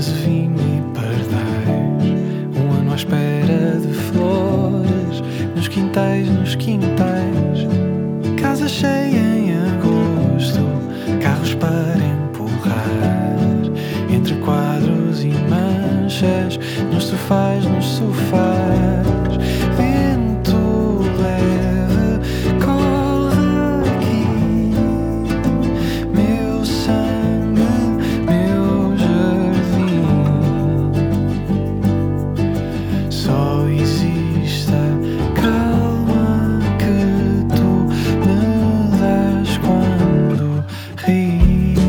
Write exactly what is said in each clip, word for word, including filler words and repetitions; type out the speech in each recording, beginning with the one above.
vinho e pardais, um ano à espera de flores, nos quintais, nos quintais, casa cheia em agosto, carros para empurrar, entre quadros e manchas, nos sofás, nos sofás, vento leve corre aqui, meu sangue, meu jardim, só existe a calma que tu me das quando ris.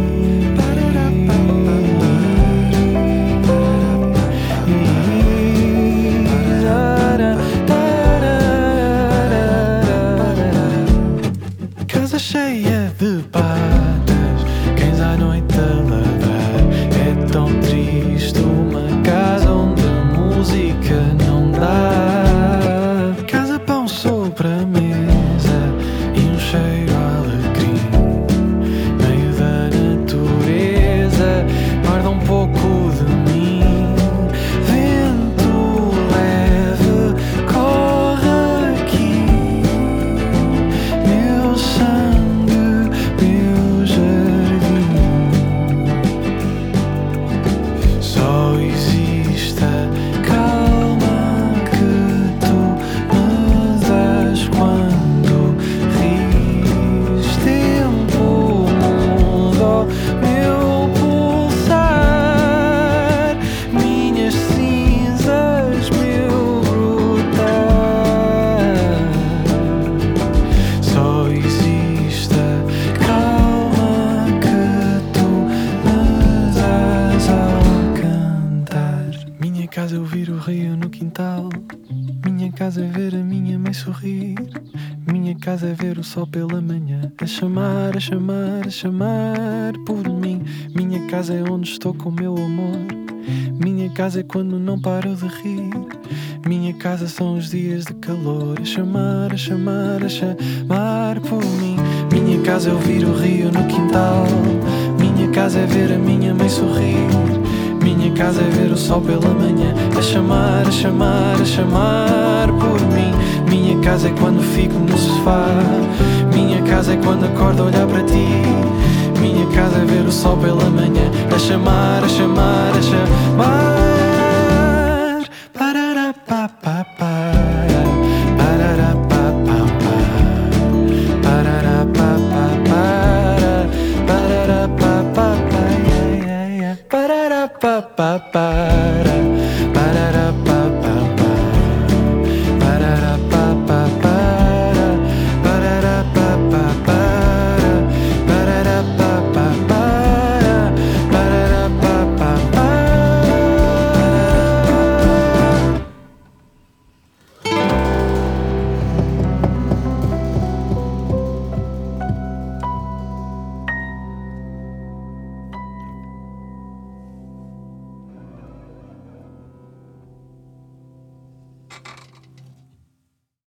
Casa cheia de patas, cães à noite a ladrar. É tão triste uma casa onde a música não dá. Casa, pão sobre a mesa e um cheiro a alecrim, meio da natureza, guarda um pouco de mim. Vento leve corre aqui, meu sangue, meu jardim, só existe a calma que tu me das quando ris. Tempo muda meu pulsar, minhas cinzas, meu brotar, só existe a calma que tu me das ao cantar. Minha casa é ouvir o rio no quintal, minha casa é ver a minha mãe sorrir, minha casa é ver o sol pela manhã a chamar, a chamar, a chamar por mim. Minha casa é onde estou com o meu amor, minha casa é quando não paro de rir, minha casa são os dias de calor a chamar, a chamar, a chamar por mim. Minha casa é ouvir o rio no quintal, minha casa é ver a minha mãe sorrir, minha casa é ver o sol pela manhã a chamar, a chamar, a chamar por mim. Minha casa é quando fico no sofá, minha casa é quando acordo a olhar para ti, minha casa é ver o sol pela manhã a chamar, a chamar, a chamar. Parará, pá, pá, pá. Parará, pá, pá, pá. Parará, pá, pá, para. Parará, pá, pá, pá, yeah, yeah, yeah. Parará, pá, pá, para.